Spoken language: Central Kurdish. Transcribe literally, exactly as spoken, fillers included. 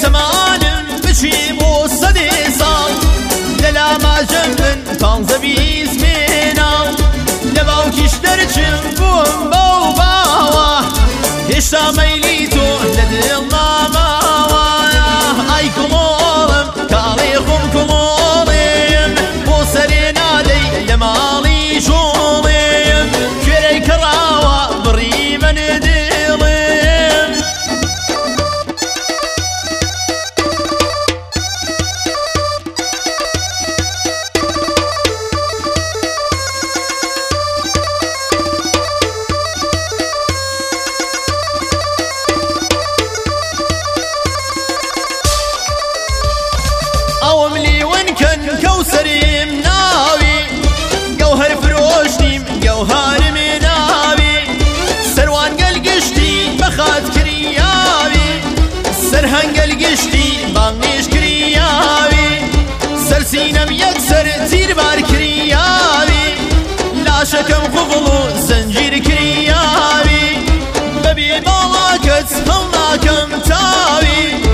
زمانم بچی بۆ سەدێ ساڵ لەلا ماژەم من پانزە بیست مێناو لە باوکیش دەرچم بووم بەو باوە هێشتا مەیلی تۆ لە دڵ ناماوە ئای کوڵۆڵم کاڵێ خۆم کوڵۆڵێم بۆ سەرێ نادەی لە ماڵی ژۆڵێم کوێرەی کەڕاوە بڕی من دڵێم ئەوم لیون کەن کەوسەریم ناوی گەوهەر فرۆشتیم گەوهارمێ ناوی سەروان گەلگشتی بەخات کریاوی سەرهەنگەل گشتی بانگێش کریاوی سەرسینەم یەکسەر تیربار کریاوی لاشەکەم قوفڵ و زەنجیر کریاوی بەبێ باڵاکەت هەڵناکەم تاوی